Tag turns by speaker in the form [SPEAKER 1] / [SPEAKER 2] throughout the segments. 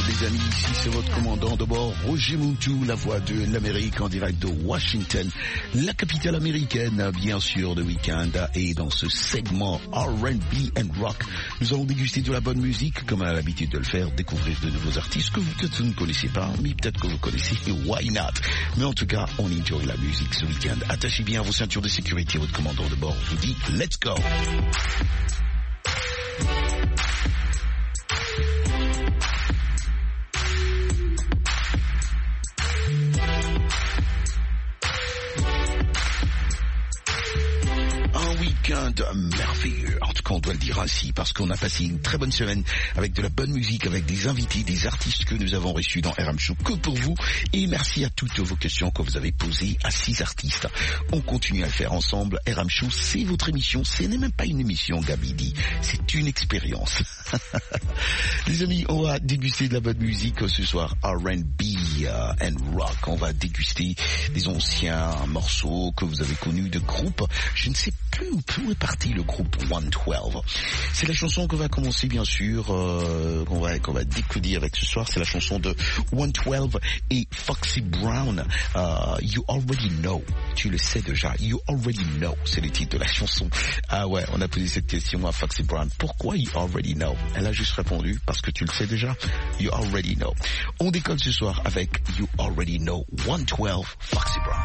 [SPEAKER 1] les amis, ici c'est votre commandant de bord, Roger Moutou, la voix de l'Amérique en direct de Washington, la capitale américaine, bien sûr, de week-end. Et dans ce segment R&B and Rock, nous allons déguster de la bonne musique, comme on a l'habitude de le faire, découvrir de nouveaux artistes que vous peut-être ne connaissez pas, mais peut-être que vous connaissez, why not? Mais en tout cas, on enjoy la musique ce week-end. Attachez bien vos ceintures de sécurité, votre commandant de bord vous dit, let's go! Merveilleux. En tout cas, on doit le dire ainsi parce qu'on a passé une très bonne semaine avec de la bonne musique, avec des invités, des artistes que nous avons reçus dans RM Show que pour vous. Et merci à toutes vos questions que vous avez posées à 6 artistes. On continue à le faire ensemble. RM Show, c'est votre émission. Ce n'est même pas une émission, Gabi dit. C'est une expérience. Les amis, on va déguster de la bonne musique ce soir. R&B and rock. On va déguster des anciens morceaux que vous avez connus de groupes. Je ne sais plus où est parti le groupe 112. C'est la chanson qu'on va commencer bien sûr, qu'on va décoder avec ce soir. C'est la chanson de 112 et Foxy Brown. You Already Know. Tu le sais déjà. You Already Know. C'est le titre de la chanson. Ah ouais, on a posé cette question à Foxy Brown. Pourquoi You Already Know? Elle a juste répondu parce que tu le sais déjà. You Already Know. On décolle ce soir avec You Already Know. 112 Foxy Brown.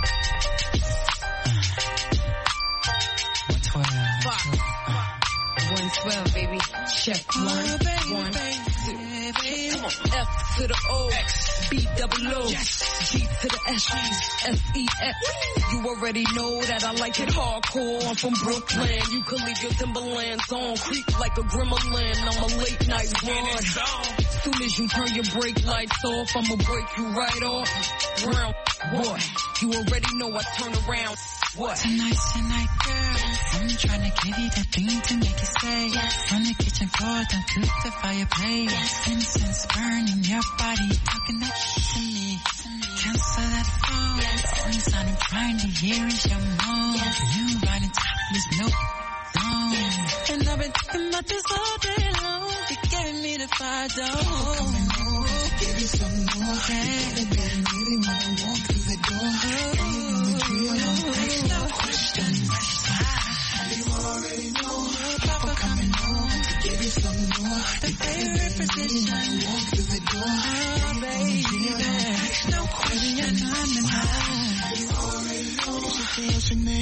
[SPEAKER 2] 112, baby. Check 1, 1, 2. Come on. F to the O, B double O, G to the S, S-E-X. You already know that I like it hardcore. I'm from Brooklyn. You can leave your Timberlands on, creep like a gremlin. I'm a late night broad. Soon as you turn your brake lights off, I'ma break you right off. Round, boy, you already know I turn around. What?
[SPEAKER 3] Tonight's your night, girl. I'm tryna give you that thing to make you say yes. From the kitchen floor down to the fireplace, yes. Incense burning your body, talking that to me. Cancel that phone. Yes. The only sound I'm trying to hear is your moan. Yes. You riding topless, no phone. And I've been thinking about this all day long. You gave me the fire dome. Coming over, give you some more. Hey. Really wanna walk through the door. No question. You already know. Papa coming home to give you some more. The favorite position. Walk through the door. Oh, baby. No question. You already know. Je n'ai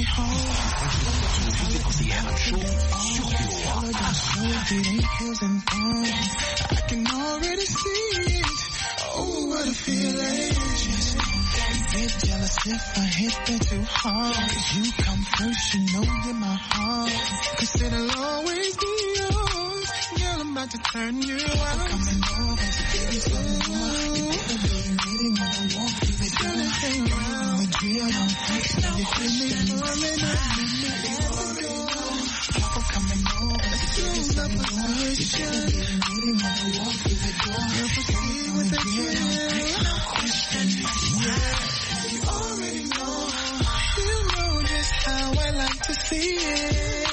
[SPEAKER 3] I can already see it. Oh, what a feeling. Get jealous if I hit that too hard. Cause you come first, you know you're my heart. Cause it'll always be yours. Girl, I'm about to turn you out. Coming over to give you some more. You better be ready when I walk through the door. Hang around the drill, don't text me. You hear me calling up. Papa coming over to give you some more. You better be ready when I walk through the door. Girl, proceed with the drill. No question. Yeah. You already know, you know just how I like to see it.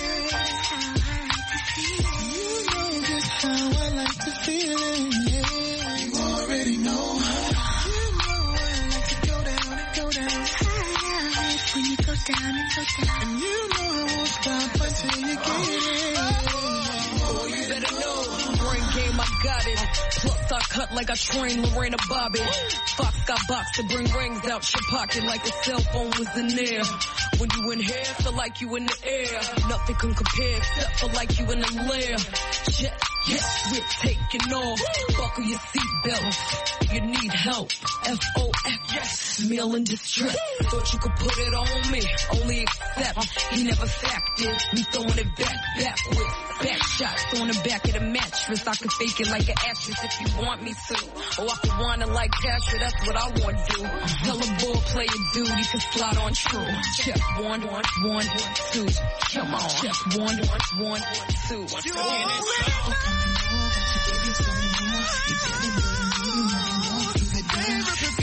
[SPEAKER 3] You know just how I like to feel it. Yeah. You already know, you know I like to go down and go down. I like when you go down and go down. And you know I won't stop until you get it.
[SPEAKER 2] Oh, you better know, brain game, I got it. Plus I cut like I trained Lorena Bobby. Fox got box to bring rings out your pocket like a cell phone was in there. When you in here, feel like you in the air. Nothing can compare except for like you in the lair. Jet, yes, we're taking off. Buckle your seatbelt. You need help. F-O-F, yes, meal in distress. Thought you could put it on me. Only accept, he never factored. Me throwing it backwards. Back shots on the back of the mattress. I could fake it like an actress if you want me to. Or I could whine it like Tasha, that's what I want to do. Tell a ball player dude he can slide on true. Check 1, 1, 1, 2. Come on. Check 1, 1, 1, 2.
[SPEAKER 3] You already know. Give you some more. You better be ready when I walk through the door.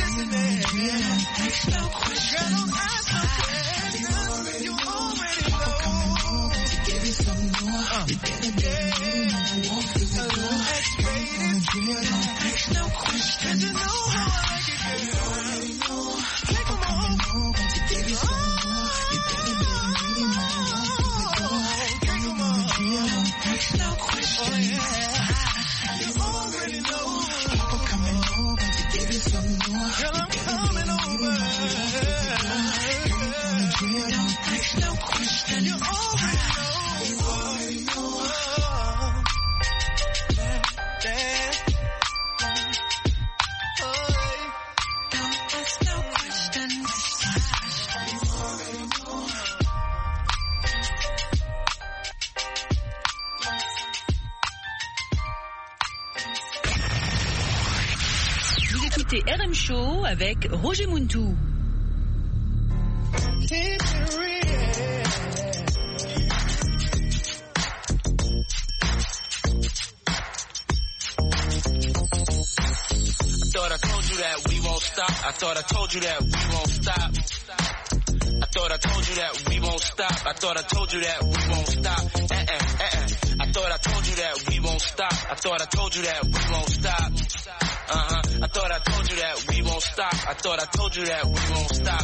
[SPEAKER 3] No question. You already know. Papa coming over to give you some more. You better be ready when I walk through the door. ask no questions. You know how I like it, girl. You already know. Take them all. Once you give yourself more, you better be ready when you walk through the door. Take them all. Don't ask no questions. You already know. People coming over, once you give yourself more, girl, I'm coming over. Don't ask no questions. You already know. You already know.
[SPEAKER 4] Écoutez RM Show avec Roger Muntou.
[SPEAKER 5] I thought I told you that we won't stop. I thought I told you that we won't stop. I thought I told you that we won't stop. I thought I told you that we won't stop. I thought I told you that we won't stop. I thought I told you that we won't stop. I thought I told you that we won't stop.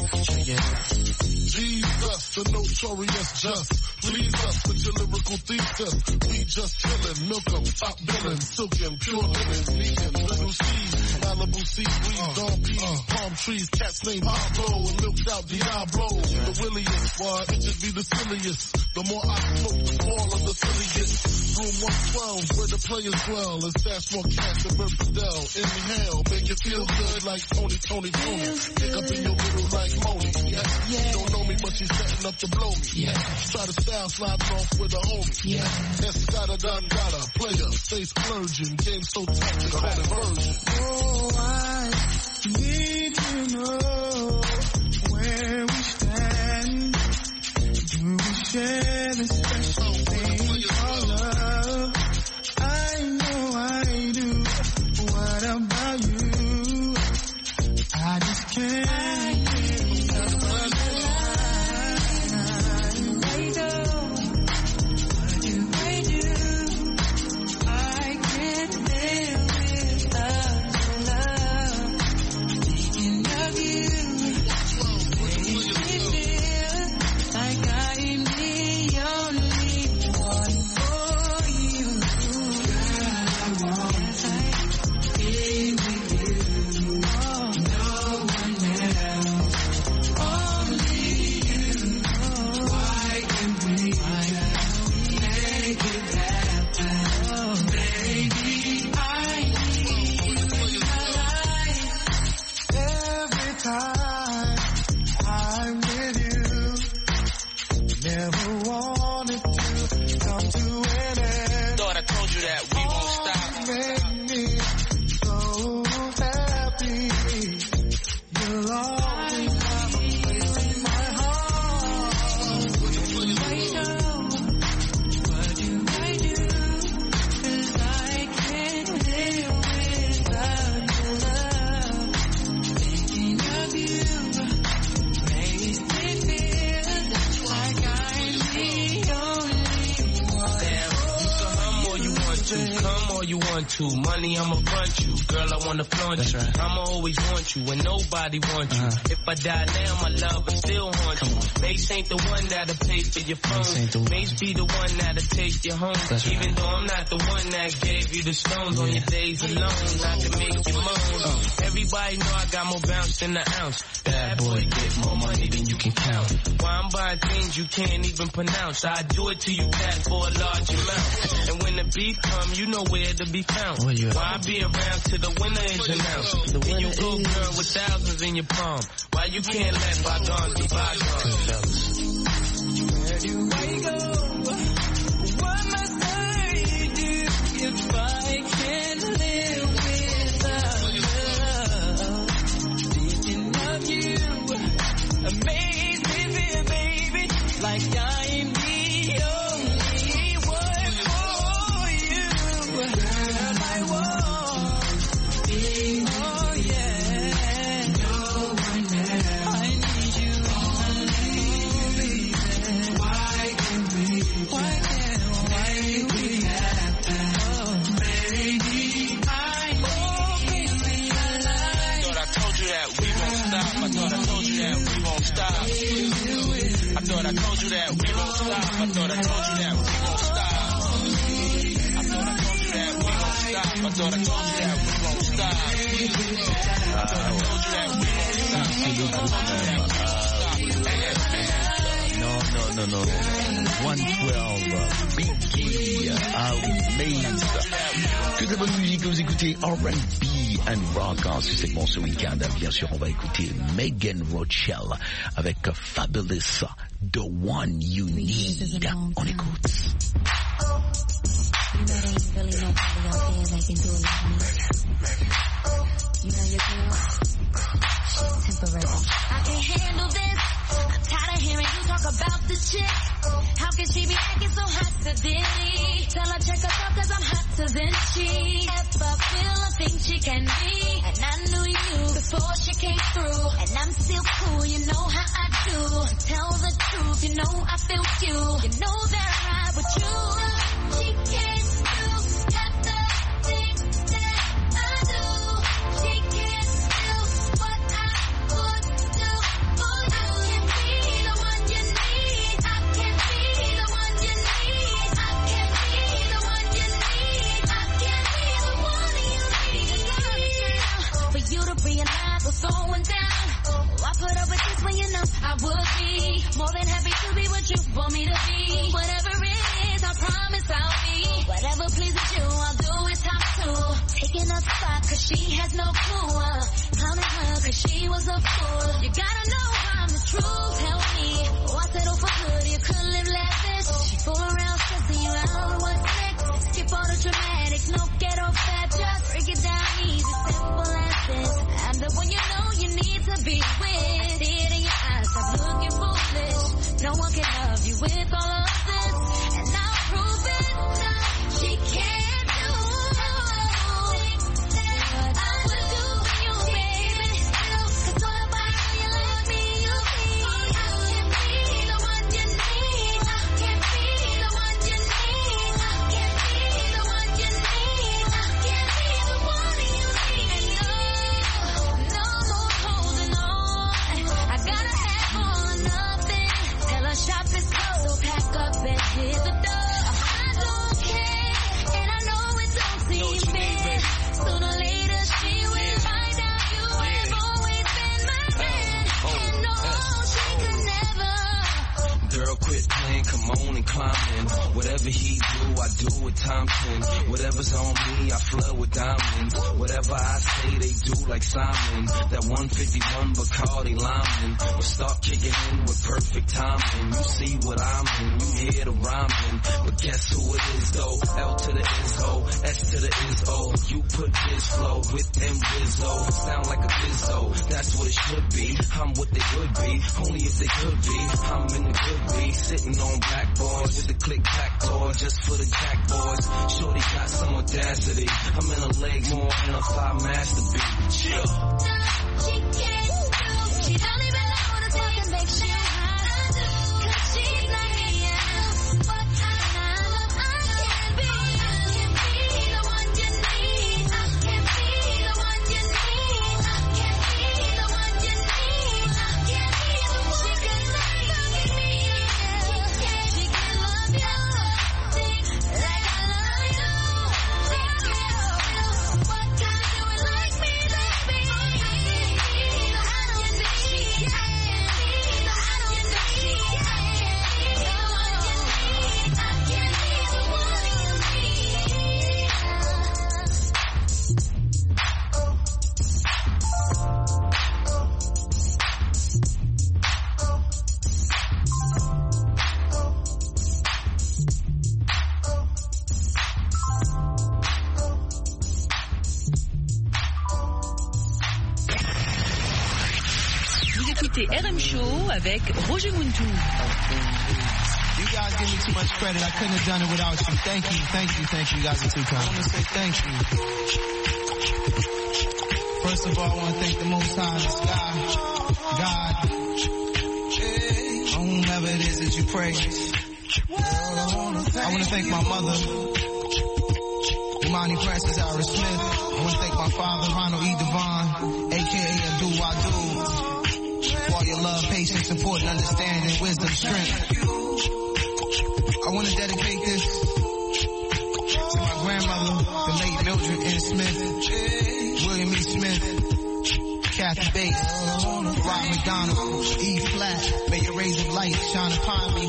[SPEAKER 6] Jesus, the notorious just. Please us with your lyrical thesis. We just chillin', milk 'em, top billin', silkin', pure linen, vegan, little seeds, Malibu seaweed, Don P, palm trees, cats named Pablo, and milked out Diablo. The williest, why it just be the silliest. The more I smoke, the smaller the silliest. Room 112, where the players dwell, and stash more cash than Bert Fidel. Inhale, make it feel good like Tony. Pick up in your middle like Moni. You don't know me, but she's setting up to blow me. Try to style sliding off with a homie. Escada Dangada, player, stay splurging. Game so tight, they call it version.
[SPEAKER 3] Oh, I need to know where we stand. Do we share the special thing called love? I know I do. What about you? I just can't.
[SPEAKER 5] Money, I'ma front you. Girl, I wanna flaunt you. Right. I'ma always want you when nobody wants you. If I die now, my love will still haunt you. Mace ain't the one that'll pay for your phone. Mace be the one that'll take you home. Even though I'm not the one that gave you the stones on your days alone, not to make you moan. Everybody know I got more bounce than an ounce. Bad boy get more money than you can count. Why I'm buying things you can't even pronounce. I do it to you cash for a large amount. And when the beef come, you know where to be found. Why I be around till the winner is announced? Then you go girl with thousands in your palm. Why you can't let bygones be bygones?
[SPEAKER 3] Where do I go? What must I do if I can't live without love? Thinking of you amaze me, baby, like I'm the only one for you. Girl, I want be, oh yeah, no one else. I need you only, baby. Why can't we?
[SPEAKER 5] stop. I thought I told you that we won't stop. I thought I told you that we won't stop. I thought I told you that we won't stop. I thought I told you that we won't stop. I thought I told you that we won't stop. I thought I told you that we won't stop.
[SPEAKER 1] No. 112, Biggie, Amaze. Que de la bonne musique, vous écoutez R&B and Rock. Ce segment ce week-end, bien sûr, on va écouter Megan Rochelle avec Fabulous, The One You Need. On écoute.
[SPEAKER 7] You know they ain't really nobody out there that can do it like me. You know your girl? She's temporary. I can't handle this. I'm tired of hearing you talk about this chick. How can she be acting so hot today? Tell her check herself cause I'm hotter than she ever feel or think she can be. And I knew you before she came through. And I'm still cool, you know how I do. Tell the truth, you know I feel you. You know that I ride with you. She can't do half the things that I do. She can't do what I would do for you. I can be the one you need. I can be the one you need. I can be the one you need. I can be the one you need. For you to realize what's going down. I put up with this when you know I would be more than happy to be what you want me to be. Whatever it is, I promise I'll be. Whatever pleases you, I'll do it top two. Taking a spot cause she has no clue. Clowning her cause she was a fool. You gotta know I'm the truth. Tell me, oh I settle for good, you could live lavish. She fool around stressing you out, what's next? Skip all the dramatics, no ghetto fat. Just break it down easy, simple as this. I'm the one you know you need to be with. I see it in your eyes, stop looking foolish. No one can love you with all of this. And I'll prove it now. She can't do what I would do for you, baby. Cause all about you like me, you see. I can be the one you need. I can be the one you need. I can be the one you need. I can be the one you need. And no more holding on. I gotta have all or nothing. Tell her shop is closed, so pack up and hit the door. I don't care, and I know it don't seem fair. Sooner or later she will find out you have always been my man. And no, she could never.
[SPEAKER 5] Girl, quit playing, come on and climb in. Whatever he do, I do with time 10. Whatever's on me, I flood with diamonds. Whatever I say, they do like Simon. That 151 Bacardi Lyman will start kicking in with perfect timing. You see what I'm in, you hear the rhyming. But guess who it is though? L to the is O, S to the is O. You put this flow with them Rizzo. Sound like a Bizzo, that's what it should be. I'm what they could be, only if they could be. I'm in the good be, sitting on black boys with the click-clack toy just for the jack boys. Shorty got some audacity. I'm in her legs more than a thigh masterpiece. Chill.
[SPEAKER 7] No, she can't do. She don't even know what it's like to make sure I do. Cause she's like me, yeah. What I know I can be. I can be the one you need. I can be the one you need. I can be the one you need. I can be the one she can love me, yeah. She can love you like I love you. What can I do it like me, baby? I don't think she can.
[SPEAKER 4] écoutez RM Show avec Roger Muntu.
[SPEAKER 8] You guys give me too much credit. I couldn't have done it without you. Thank you. You guys are too kind. I want to say thank you. First of all, I want to thank the Most High, the sky, God, or whomever it is that you praise. I want to thank my mother, Imani Francis Iris Smith. I want to thank my father, Ronald E. Devon, a.k.a. Abdul Wadud. For all your love, patience, support, and understanding, wisdom, strength. I want to dedicate this to my grandmother, the late Mildred N. Smith, William E. Smith, Kathy Bates, Rob McDonald, E. Flat. May your rays of light shine upon me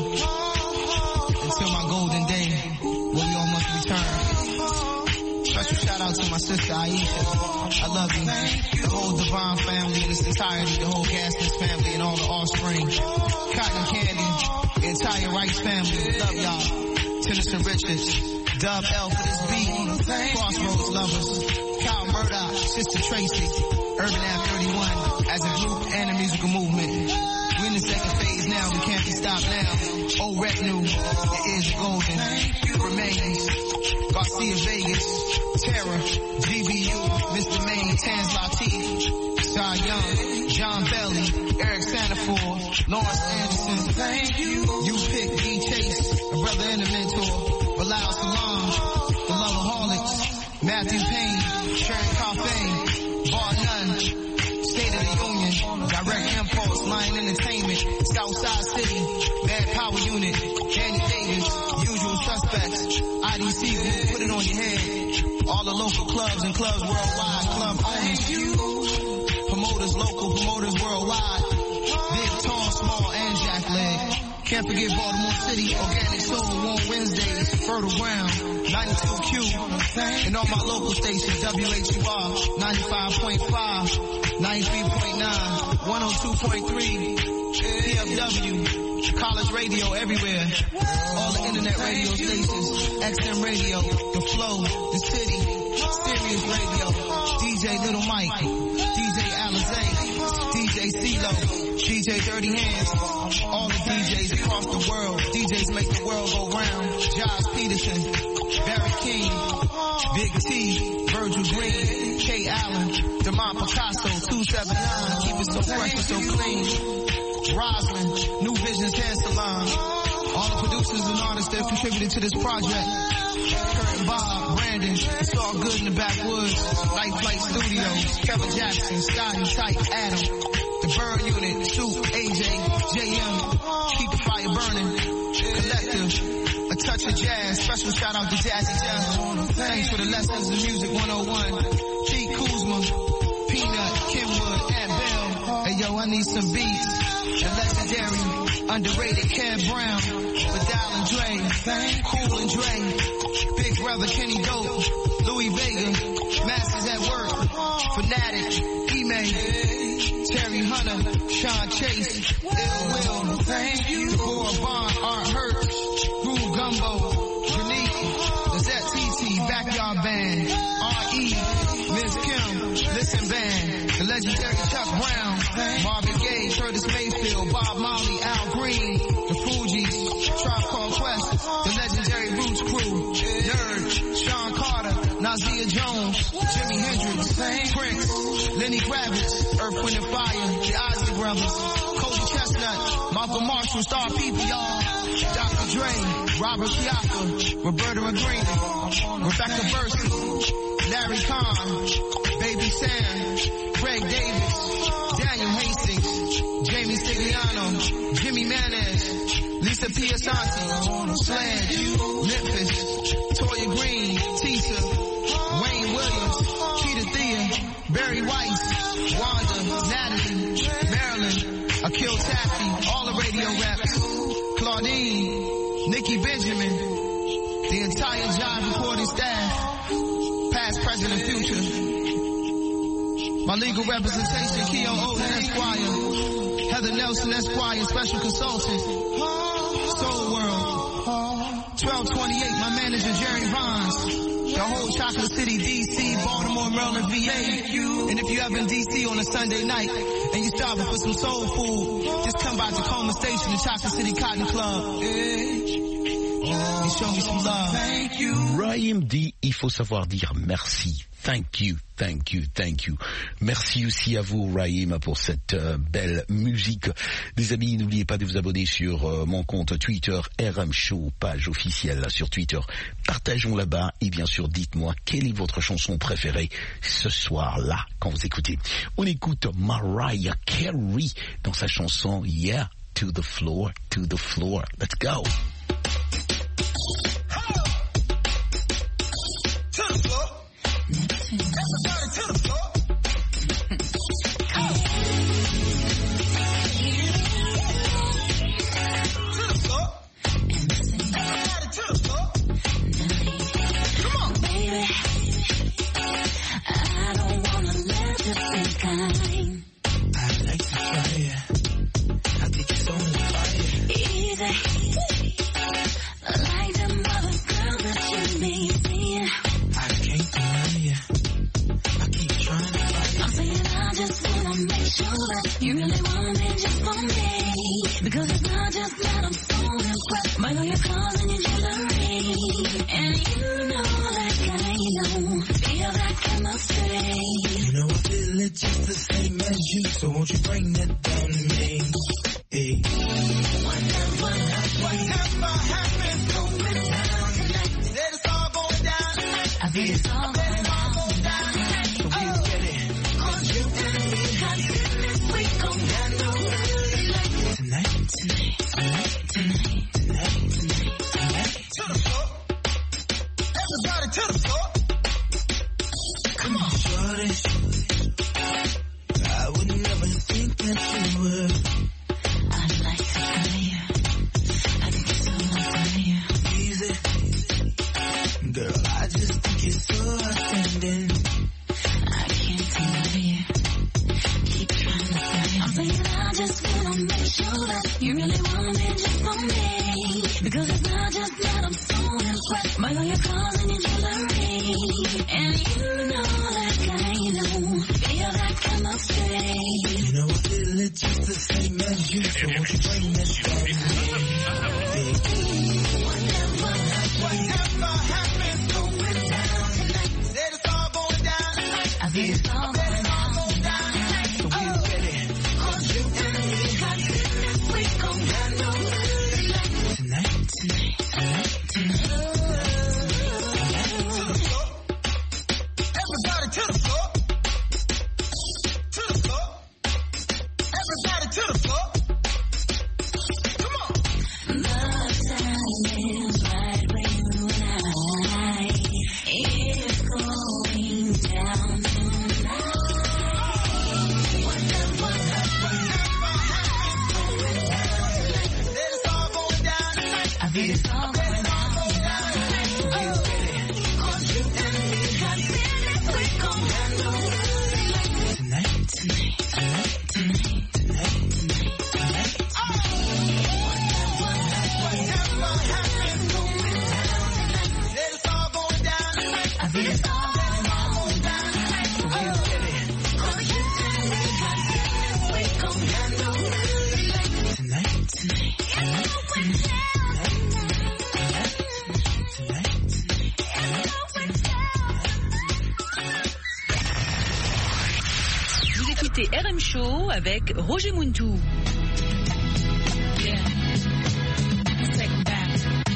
[SPEAKER 8] until my golden day when we all must return. Special shout out to my sister Aisha. I love you. The whole Divine family in its entirety, the whole Gaskins family and all the offspring. Cotton Candy, the entire Rice family. Love y'all. Tennyson Richards, Dub L for this beat. Crossroads lovers. Kyle Murdoch, Sister Tracy, Urban Ave 31 as a group and a musical movement. We're in the second phase now, we can't be stopped now. Old retinue, the ears are golden. Remains, Garcia Vegas, Terror, GBU, Mr. Maine, Tans Latif, Shy Young, John Belly, Eric Santafor, Lawrence Anderson. Thank you. You pick D Chase, a brother and a mentor. Bilal Salam, the Loveaholics, Matthew Payne, Sharon Coffey, Bar None, State of the Union, Direct Impulse, Lion Entertainment, Southside City, Bad Power Unit, Danny Davis, Usual Suspects, IDC Group, Put It On Your Head, all the local clubs and clubs worldwide, club owners, promoters, local promoters worldwide, big, tall, small, and jack leg. Can't forget Baltimore City, Organic Soul, Warm Wednesdays, Fertile Ground, 92Q, and all my local stations, WHUR, 95.5, 93.9, 102.3, PFW, College Radio everywhere, all the internet radio stations, XM Radio, The Flow, The City, Sirius Radio, DJ Little Mike, DJ Alizé, DJ CeeLo, DJ Dirty Hands, all the DJs across the world. DJs make the world go round. Josh Peterson, Barry King, Big T, Virgil Green, Kay Allen, DeMont Picasso, 279, keep it so fresh and so clean. Roslyn, New Visions Hair Salon, all the producers and artists that contributed to this project. Kurt and Bob, Brandon, It's All Good in the Backwoods, Light Flight Studios, Kevin Jackson, Scotty, Type, Adam, The Bird Unit, Soup, AJ, JM, Keep the Fire Burning, Collective, A Touch of Jazz, special shout out to Jazzy Jeff, thanks for the Lessons in Music 101, T. Kuzma, Peanut, Kenwood, and Bell, hey yo, I need some beats, and legendary, underrated Kev Brown, Vidal and Dre, Cool and Dre, Big Brother Kenny Dope, Louis Vega, Masters at Work, Fanatic, E-May, Terry Hunter, Sean Chase, Ill Will, thank you, Deborah Bond, Art Hurt, Groove Gumbo, Unique, Lizette TT, Backyard Band, R.E., Ms. Kim, Listen Band, the legendary Chuck Brown, Marvin Gaye, Curtis Mayfield, Bob Marley, Al Green, the Fugees, Tribe Called Quest, the legendary Roots Crew, Nerd, Sean Carter, Nazia Jones, Jimi Hendrix, Prince, Lenny Kravitz, Earth, Wind and Fire, the Ozzy Brothers, Cody Chestnut, Malcolm Marshall, Star People, y'all, Dr. Dre, Robert Chiaka, Roberta Agrina, Rebecca Bursey, Larry Kahn, Baby Sam, Craig Davis, Daniel Hastings, Jamie Stigliano, Jimmy Manez, Lisa Piasanti, Sledge, Memphis, Toya Green, Tisa, Wayne Williams, Keita Thea, Barry Weiss, Wanda, Natalie, Marilyn, Akil Taffy, all the radio reps, Claudine, Nikki Benjamin, the entire Jive recording staff, past, present, and future. My legal representation, Keo Odin Esquire, Heather Nelson Esquire, special consultant, Soul World, 1228, my manager, Jerry Vons, the whole Chocolate City, D.C., Baltimore, Maryland, VA. And if you're ever in D.C. on a Sunday night and you're starving for some soul food, just come by Tacoma Station, the Chocolate City Cotton Club. and show me some love. Thank you.
[SPEAKER 1] Raïm dit, il faut savoir dire merci. Thank you, thank you, thank you. Merci aussi à vous, Raïm, pour cette belle musique. Les amis, n'oubliez pas de vous abonner sur mon compte Twitter, RM Show, page officielle sur Twitter. Partageons là-bas et bien sûr, dites-moi quelle est votre chanson préférée ce soir-là quand vous écoutez. On écoute Mariah Carey dans sa chanson Yeah, to the floor, to the floor. Let's go.
[SPEAKER 7] You really want me just for me, because it's not just that I'm so impressed by all your clothes and your jewelry, and you know like I know, feel that chemistry.
[SPEAKER 8] You know I feel it just the same as you, so won't you bring that down to me? Hey. Whatever happens going down tonight, let us all go down tonight. I feel it's all going down.
[SPEAKER 7] You really want me just for me, because it's not just that I'm so impressed by all your clothes and your jewelry, and you know like I know, feel that chemistry.
[SPEAKER 8] You know I feel it just the same as you, so won't you bring that down to me? Whatever happens going down tonight, let us all go down tonight. I feel it's all going down.
[SPEAKER 4] RM Show avec Roger Muntou.
[SPEAKER 2] Yeah. Let's take them back.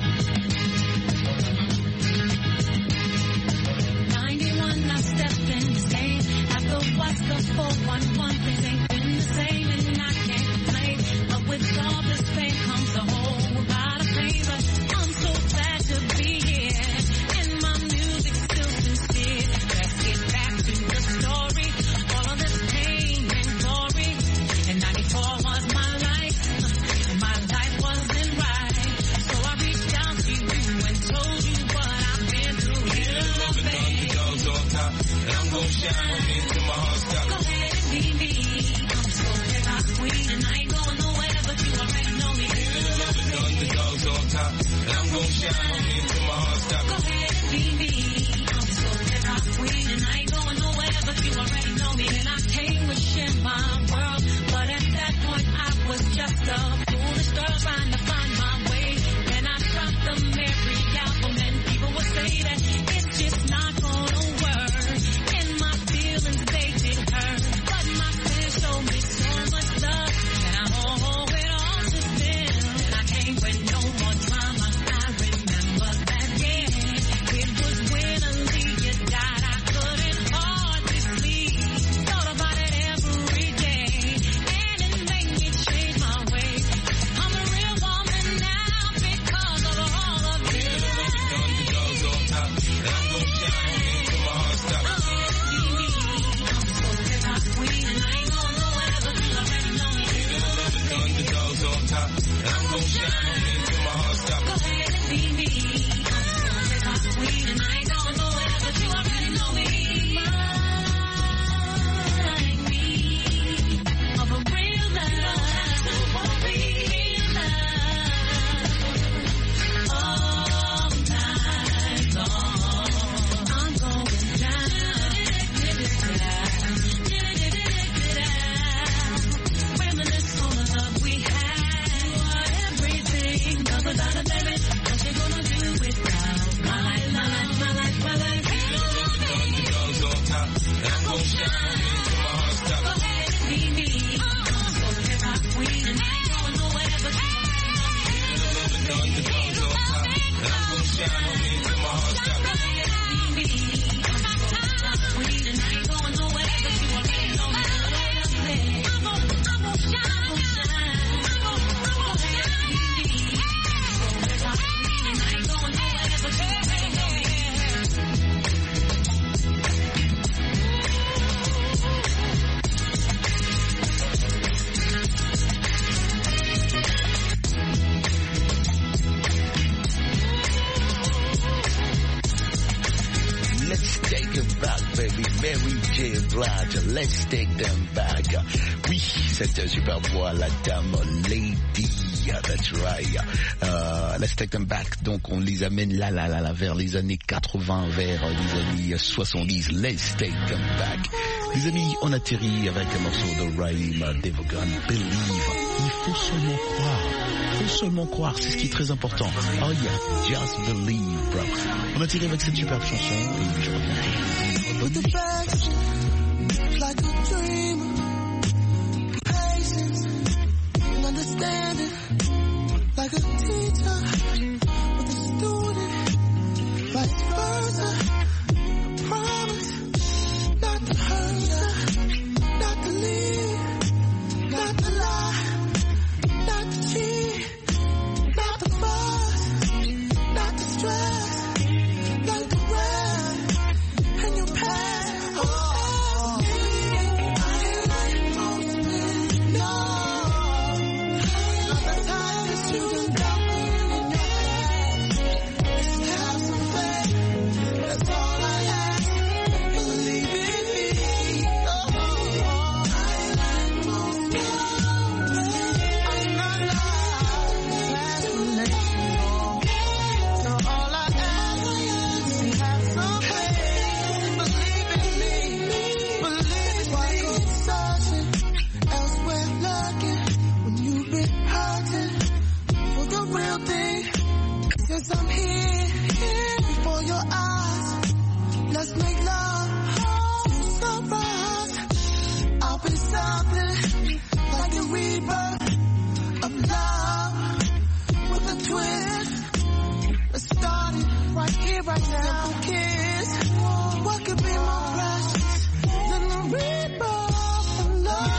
[SPEAKER 2] 91, I stepped in this game. After what's the 411, things ain't been the same, and I can't complain. But with all this fame comes a whole lot of pain. But I'm so glad to be here, and my music's still sincere. Let's get back to the story. All of this pain and glory, and 94 was my
[SPEAKER 1] Vlad, let's take them back. Oui, cette super voix, la dame Lady, that's right. Let's take them back. Donc on les amène là vers les années 80, vers les années 70. Let's take them back. Les amis, on atterrit avec un morceau de Raheem Devaughan, Believe. Il faut seulement croire. Il faut seulement croire, c'est ce qui est très important. Oh yeah, just believe, bro. On atterrit avec cette superbe chanson et je reviens.
[SPEAKER 9] With the facts, like a dream, patience and understanding, like a teacher with a student, vice versa. Promise not to hurt her, not to leave, not to lie, not to cheat, not to fuss, not to stress, like the rest. And your past, oh, I ain't like most men, no. Not the time that you just got me in your past. Just have some faith, that's all I ask. Believe in me, oh, I ain't like most men. I'm not lying, past relational. So all I ask is have some faith. Yes, I'm here before your eyes. Let's make love to sunrise. I'll be something like a rebirth of love with a twist. Let's start it right here, right now. Simple kiss. What could be more precious than the rebirth of love?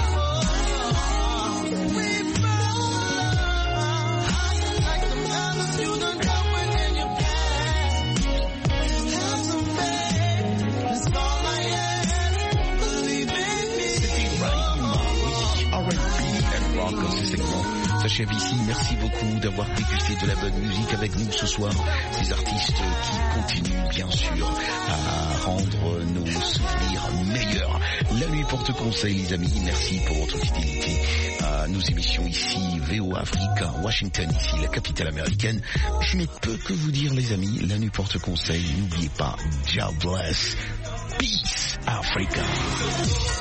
[SPEAKER 1] S'achève ici. Merci beaucoup d'avoir dégusté de la bonne musique avec nous ce soir. Ces artistes qui continuent bien sûr à rendre nos souvenirs meilleurs. La nuit porte conseil, les amis. Merci pour votre fidélité à nos émissions ici, VO Afrique, Washington, ici, la capitale américaine. Je n'ai peu que vous dire, les amis. La nuit porte conseil. N'oubliez pas, God bless. Peace, Africa.